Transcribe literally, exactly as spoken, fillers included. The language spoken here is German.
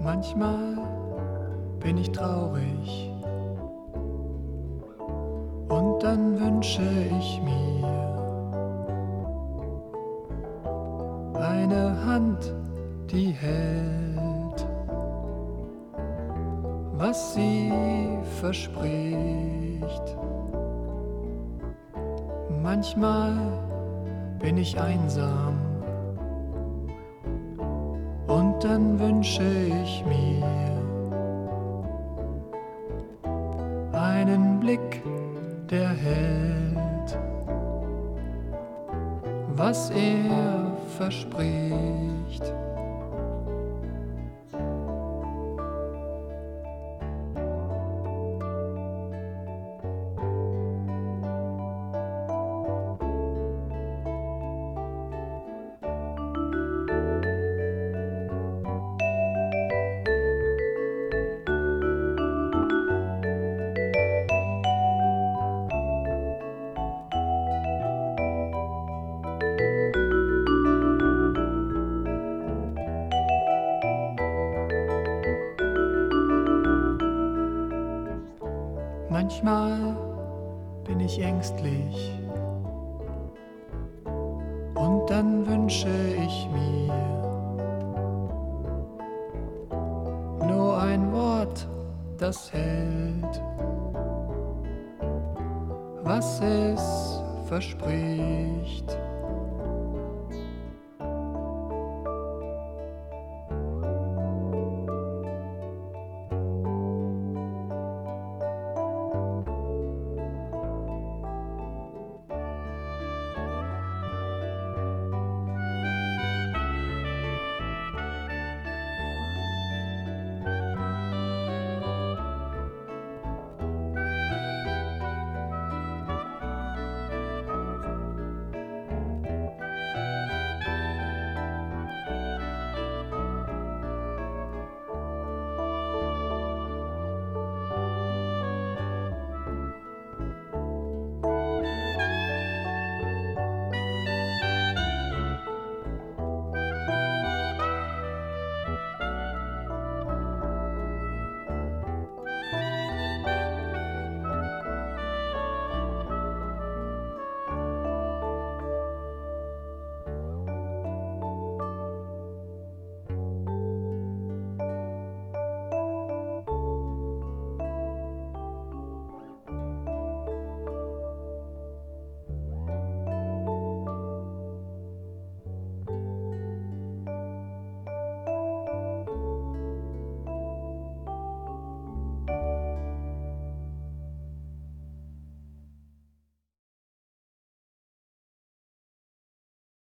Manchmal bin ich traurig und dann wünsche ich mir eine Hand, die hält, was sie verspricht. Manchmal bin ich einsam und dann wünsche ich mir einen Blick, der hält, was er verspricht. Manchmal bin ich ängstlich und dann wünsche ich mir nur ein Wort, das hält, was es verspricht.